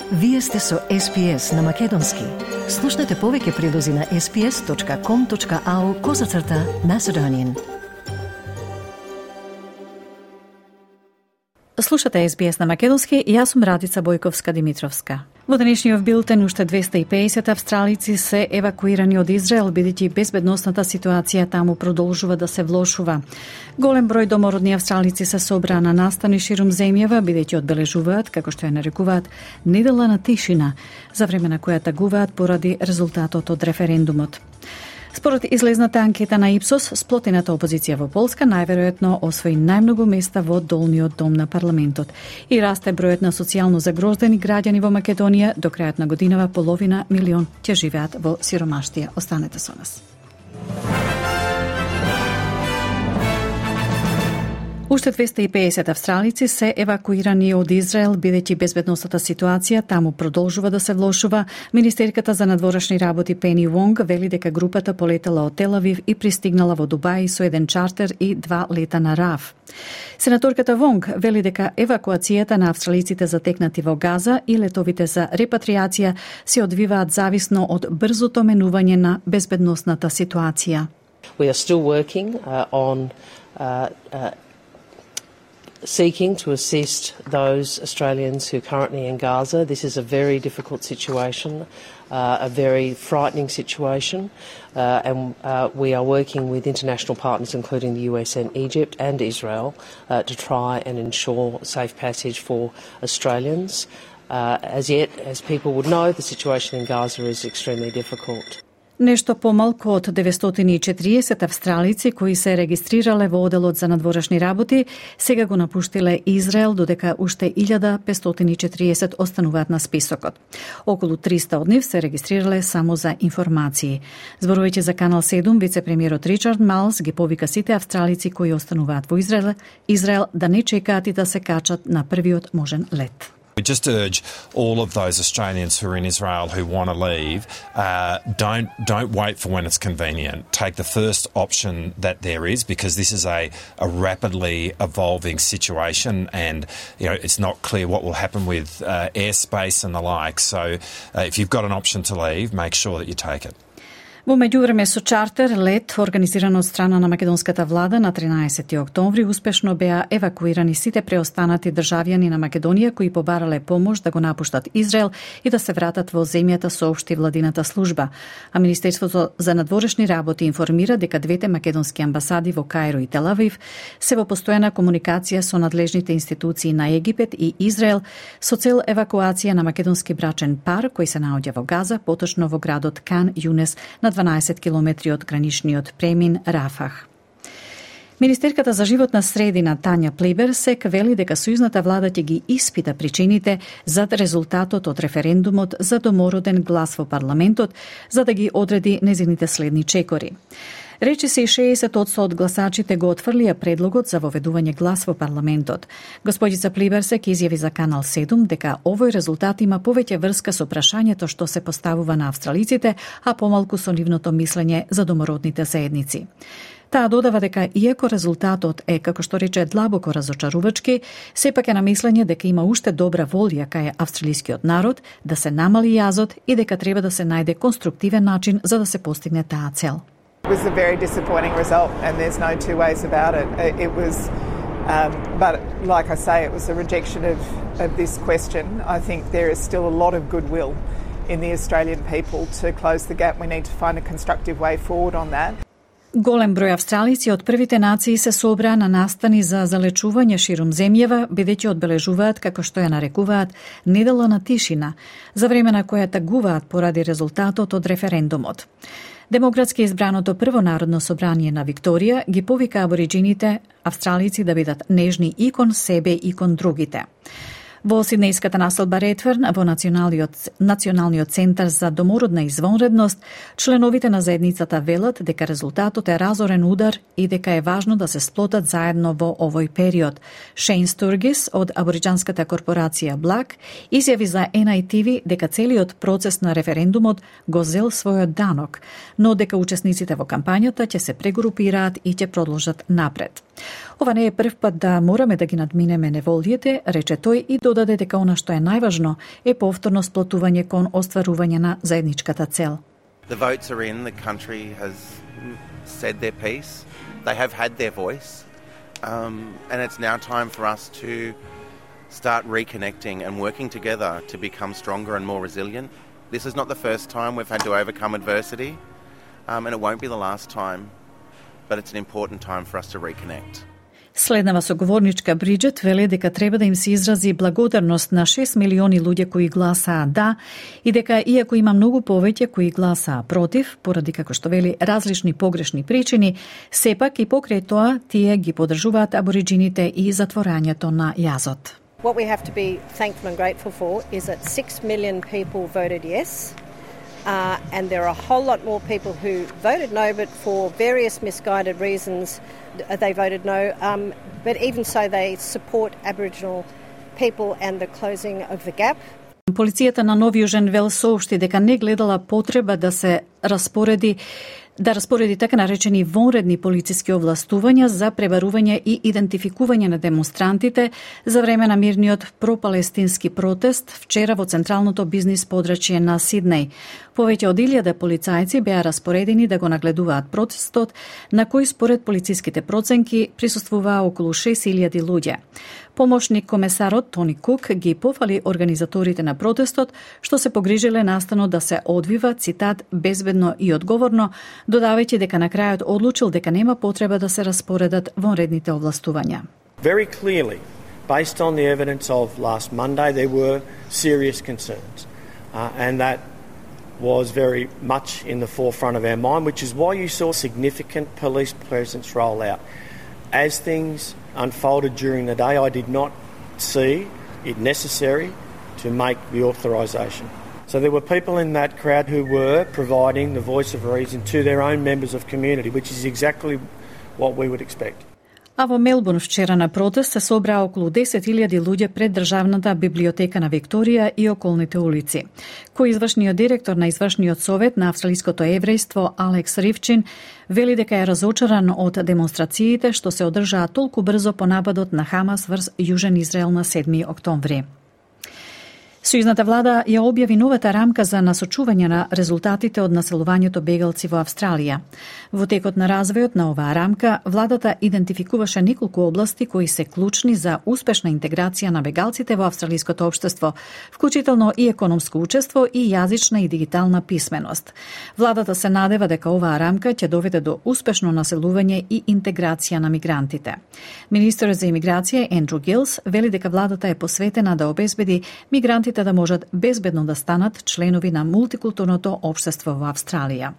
Вие сте со SPS на Македонски. Слушнете повеќе прилози на sps.com.au/Macedonian. Слушате SBS на Македонски и јас сум Радица Бојковска-Димитровска. Во денешниот билтен уште 250 австралици се евакуирани од Израел, бидејќи безбедносната ситуација таму продолжува да се влошува. Голем број домородни австралици се собраа на настани ширум земјава, бидејќи одбележуваат, како што ја нарекуваат, недела на тишина, за време на која тагуваат поради резултатот од референдумот. Според излезната анкета на Ипсос, сплотената опозиција во Полска најверојатно освои најмногу места во долниот дом на парламентот и расте бројот на социјално загрозени граѓани во Македонија. До крајот на годинава половина милион ќе живеат во сиромаштија. Останете со нас. Уште 250 австралици се евакуирани од Израел, бидејќи безбедносната ситуација таму продолжува да се влошува. Министерката за надворешни работи Пени Вонг вели дека групата полетела од Тел Авив и пристигнала во Дубај со еден чартер и 2 лета на РАФ. Сенаторката Вонг вели дека евакуацијата на австралиците затекнати во Газа и летовите за репатриација се одвиваат зависно од брзото менување на безбедносната ситуација. We are still working on seeking to assist those Australians who are currently in Gaza. This is a very difficult situation, a very frightening situation, and we are working with international partners, including the US and Egypt and Israel, to try and ensure safe passage for Australians. As yet, as people would know, the situation in Gaza is extremely difficult. Нешто помалку од 940 австралици кои се регистрирале во оделот за надворешни работи, сега го напуштиле Израел, додека уште 1540 остануваат на списокот. Околу 300 од нив се регистрирале само за информации. Зборувајќи за Канал 7, вице-премиерот Ричард Малс ги повика сите австралици кои остануваат во Израел да не чекаат и да се качат на првиот можен лет. We just urge all of those Australians who are in Israel who want to leave, don't wait for when it's convenient. Take the first option that there is, because this is a rapidly evolving situation, and it's not clear what will happen with airspace and the like. So if you've got an option to leave, make sure that you take it. Во меѓувреме со чартер лет, организиран од страна на македонската влада на 13 октомври, успешно беа евакуирани сите преостанати државјани на Македонија кои побарале помош да го напуштат Израел и да се вратат во земјата, соопшти владината служба. А Министерството за надворешни работи информира дека двете македонски амбасади во Каиро и Тел Авив се во постојана комуникација со надлежните институции на Египет и Израел со цел евакуација на македонски брачен пар кој се наоѓа во Газа, поточно во градот Кан Јунес на 12 километри од граничниот премин Рафах. Министерката за животна средина Тања Плиберсек вели дека сојузната влада ќе ги испита причините за резултатот од референдумот за домороден глас во парламентот, за да ги одреди незините следни чекори. Речиси 60% од гласачите го отфрлија предлогот за воведување глас во парламентот. Господица Плиберсек изјави за Канал 7 дека овој резултат има повеќе врска со прашањето што се поставува на австралиците, а помалку со нивното мислење за домородните заедници. Таа додава дека иако резултатот е, како што рече, длабоко разочарувачки, сепак е на мислење дека има уште добра волја кај австралискиот народ да се намали јазот и дека треба да се најде конструктивен начин за да се постигне таа цел. It was a very disappointing result, and there's no two ways about it. It was, but like I say, it was a rejection of this question. I think there is still a lot of goodwill in the Australian people to close the gap. We need to find a constructive way forward on that. Голем број австралици од првите нации се собраа на настани за залечување ширум земјава, бидејќи одбележуваат, како што ја нарекуваат, недела на тишина, за време на која тагуваат поради резултатот од референдумот. Демократски избраното прво народно собрание на Викторија ги повика абориджините австралици да бидат нежни и кон себе и кон другите. Во Сиднејската населба Ретферн, во Националниот центар за домородна извонредност, членовите на заедницата велат дека резултатот е разорен удар и дека е важно да се сплотат заедно во овој период. Шейн Стургис од абориџанската корпорација Black изјави за NITV дека целиот процес на референдумот го зел својот данок, но дека учесниците во кампањата ќе се прегрупираат и ќе продолжат напред. Ова не е прв пат да мораме да ги надминеме неволјите, рече тој и дода додаде дека она што е најважно е повторно сплотување кон остварување на заедничката цел. The votes are in, the country has said their piece, they have had their voice, and it's now time for us to start reconnecting and working together to become stronger and more resilient. This is not the first time we've had to overcome adversity, and it won't be the last time, but it's an important time for us to reconnect. Следнава соговорничка Бриджет вели дека треба да им се изрази благодарност на 6 милиони луѓе кои гласаа да и дека иако има многу повеќе кои гласаа против, поради како што вели различни погрешни причини, сепак и покрај тоа тие ги поддржуваат абориџините и затворањето на јазот. What we have to be thankful and grateful for is that 6 million people voted yes, and there are a whole lot more people who voted no, but for various misguided reasons they voted no. But even so, they support Aboriginal people and the closing of the gap. Полицијата на Нови Јужен Вел соопшти дека не гледала потреба да се распореди така наречени вонредни полициски овластувања за пребарување и идентификување на демонстрантите за време на мирниот пропалестински протест вчера во централното бизнис подрачје на Сиднеј. Повеќе од 1000 полицајци беа распоредени да го нагледуваат протестот, на кој според полициските проценки присуствуваа околу 6000 луѓе. Помошник комесарот Тони Кук ги пофали организаторите на протестот што се погрижиле настано да се одвива, цитат, безбедно и одговорно, додавајќи дека на крајот одлучил дека нема потреба да се распоредат вонредните овластувања. Very clearly, based on the evidence of last Monday, there were serious concerns, and that was very much in the forefront of our mind, which is why you saw significant police presence roll out. As things unfolded during the day, I did not see it necessary to make the authorisation. So there were people in that crowd who were providing the voice of reason to their own members of community, which is exactly what we would expect. А во Мелбурн вчера на протест се собраа околу 10.000 луѓе пред Државната библиотека на Викторија и околните улици. Кој извршниот директор на извршниот совет на австралиското еврејство Алекс Ривчин вели дека е разочаран од демонстрациите што се одржаа толку брзо по нападот на Хамас врз Јужен Израел на 7 октомври. Сојузната влада ја објави новата рамка за насочување на резултатите од населувањето бегалци во Австралија. Во текот на развојот на оваа рамка, владата идентификуваше неколку области кои се клучни за успешна интеграција на бегалците во австралиското општество, вклучително и економско учество и јазична и дигитална писменост. Владата се надева дека оваа рамка ќе доведе до успешно населување и интеграција на мигрантите. Министерот за имиграција Ендрю Гилс вели дека владата е посветена да обезбеди мигрантите да можат безбедно да станат членови на мултикултурното општество во Австралија.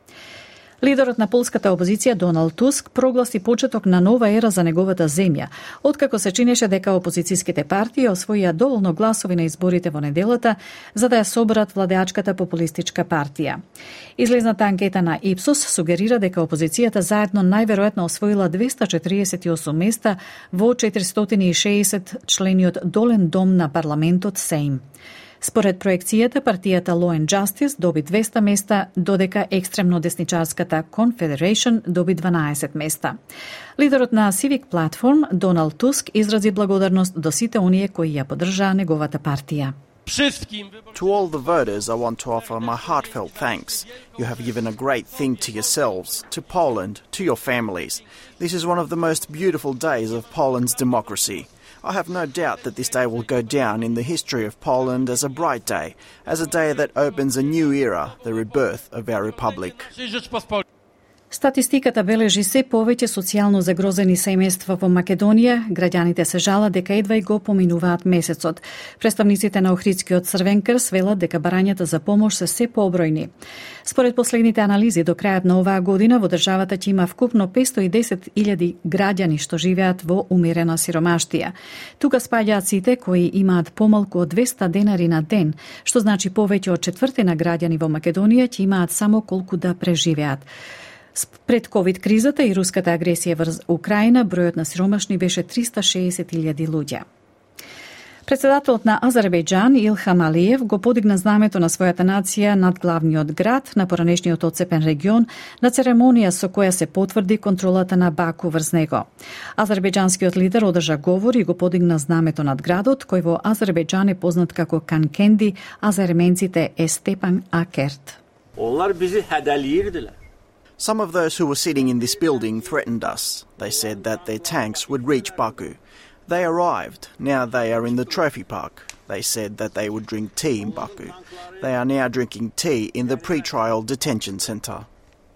Лидерот на полската опозиција Доналд Туск прогласи почеток на нова ера за неговата земја, откако се чинеше дека опозицијските партии освоија доволно гласови на изборите во неделата за да ја соберат владеачката популистичка партија. Излезната анкета на Ипсос сугерира дека опозицијата заедно најверојатно освоила 248 места во 460 члениот долен дом на парламентот Сейм. Според проекцијата, партијата Law and Justice доби 200 места, додека екстремно десничарската Confederation доби 12 места. Лидерот на Civic Platform, Доналд Туск, изрази благодарност до сите оние кои ја поддржаа неговата партија. To all the voters, I want to offer my heartfelt thanks. You have given a great thing to yourselves, to Poland, to your families. This is one of the most beautiful days of Poland's democracy. I have no doubt that this day will go down in the history of Poland as a bright day, as a day that opens a new era, the rebirth of our republic. Статистиката бележи се повеќе социјално загрозени семејства во Македонија. Граѓаните се жалат дека едва и го поминуваат месецот. Представниците на Охридскиот Црвен крст велат дека барањата за помош се побројни. Според последните анализи, до крајот на оваа година во државата ќе има вкупно 510.000 граѓани што живеат во умерена сиромаштија. Тука спаѓаат сите кои имаат помалку од 200 денари на ден, што значи повеќе од четвртина граѓани во Македонија ќе имаат само колку да преживеат. Пред ковид кризата и руската агресија врз Украина, бројот на сиромашни беше 360.000 луѓе. Председателот на Азербејџан Илхам Алиев го подигна знамето на својата нација над главниот град на поранешниот отцепен регион на церемонија со која се потврди контролата на Баку врз него. Азербејџанскиот лидер одржа говор и го подигна знамето над градот, кој во Азербејџан е познат како Канкенди, а за ерменците е Степан Акерт. Some of those who were sitting in this building threatened us. They said that their tanks would reach Baku. They arrived. Now they are in the trophy park. They said that they would drink tea in Baku. They are now drinking tea in the pre-trial detention centre.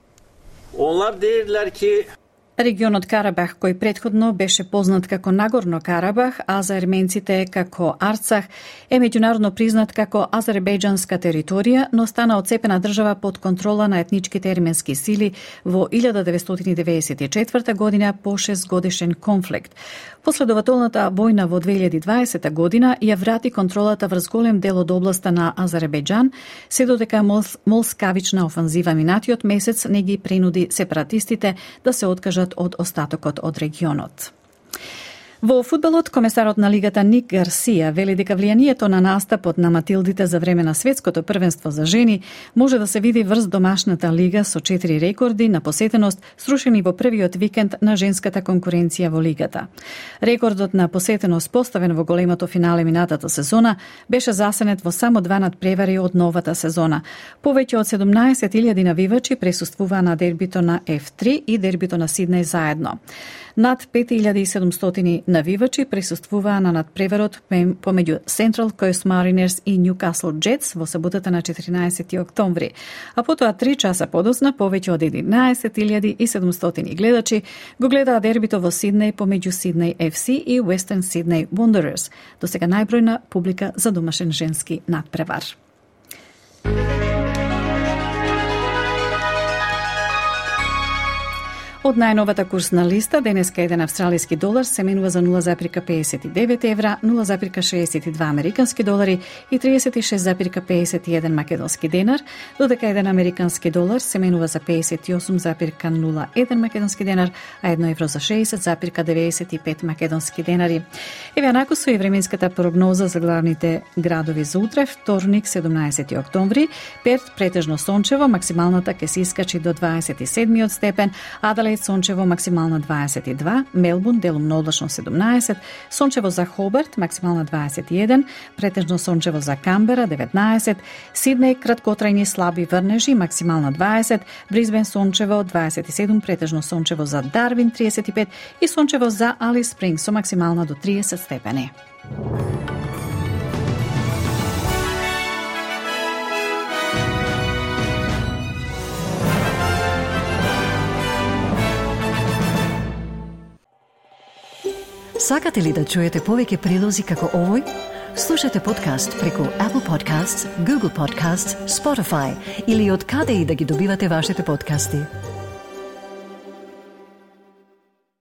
Регионот Карабах, кој претходно беше познат како Нагорно Карабах, а за ерменците како Арцах, е меѓународно признат како азербејџанска територија, но стана отцепена држава под контрола на етничките ерменски сили во 1994 година по 6-годишен конфликт. Последователната војна во 2020 година ја врати контролата врз голем дел од областа на Азербејџан, се додека молскавична офанзива минатиот месец не ги принуди сепаратистите да се откажат од остатокот од регионот. Во фудбалот, комесарот на лигата Ник Гарсија вели дека влијанието на настапот на Матилдите за време на светското првенство за жени може да се види врз домашната лига со 4 рекорди на посетеност срушени во првиот викенд на женската конкуренција во лигата. Рекордот на посетеност поставен во големото финале минатата сезона беше засенет во само 2 надпревари од новата сезона. Повеќе од 17.000 навивачи присуствуваа на дербито на F3 и дербито на Сиднеј заедно. Над 5700 навивачи присуствуваа на надпреварот помеѓу Central Coast Mariners и Newcastle Jets во саботата на 14 октомври, а потоа 3 часа подоцна повеќе од 11.700 гледачи го гледаа дербито во Сиднеј помеѓу Sydney FC и Western Sydney Wanderers, досега најбројна публика за домашен женски надпревар. Од најновата курсна листа, денеска еден австралиски долар се менува за 0,59 евра, 0,62 американски долари и 36,51 македонски денар, додека еден американски долар се менува за 58,01 македонски денар, а 1 евро за 60,95 македонски денари. Еве анаку со и временската прогноза за главните градови за утре, вторник, 17 октомври. Перт претежно сончево, максималната ќе се искачи до 27 степен, Аделаид сончево максимална 22, Мелбурн делумно облачно 17, сончево за Хобарт максимална 21, претежно сончево за Камбера 19, Сиднеј краткотрајни слаби врнежи максимална 20, Брисбен сончево 27, претежно сончево за Дарвин 35 и сончево за Алис Спрингс со максимална до 30 степени. Сакате ли да чуете повеќе прилози како овој? Слушате подкаст преку Apple Podcasts, Google Podcasts, Spotify или од каде и да ги добивате вашите подкасти.